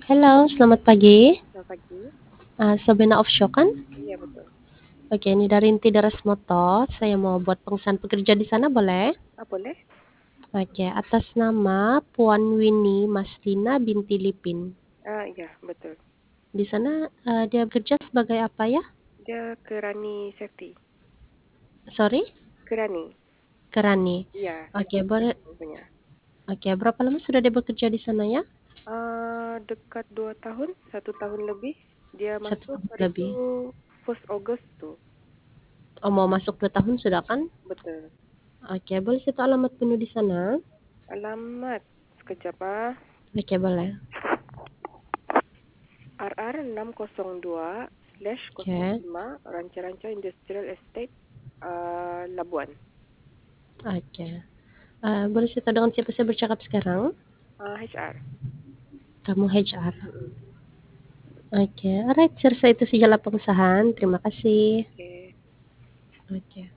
Halo, selamat pagi. Selamat pagi. Sabina Offshore kan? Iya betul. Oke, ini dari Inti Daras Motor. Saya mau buat pengesahan pekerja di sana, boleh? Boleh? Oke, atas nama Puan Winnie Mastina binti Lipin. Iya betul. Di sana dia bekerja sebagai apa ya? Dia Kerani Safety. Sorry, Kerani. Kerani. Iya, Oke, safety boleh. punya. Oke, berapa lama sudah dia bekerja di sana ya? Dekat 2 tahun, 1 tahun lebih. Dia Satu masuk tahun hari itu lebih. 1 August tuh. Oh, mau masuk 2 tahun sudah kan? Betul. Oke, boleh situ alamat penuh di sana? Alamat sekejap Oke, boleh. RR 602 Oke, 05 Ranca-Ranca Industrial Estate, Labuan. oke. Boleh situ dengan siapa saya bercakap sekarang? HR. Kamu HR. Mm-mm. Oke, alright, selesai itu segala pengusahaan. Terima kasih. Oke. Oke.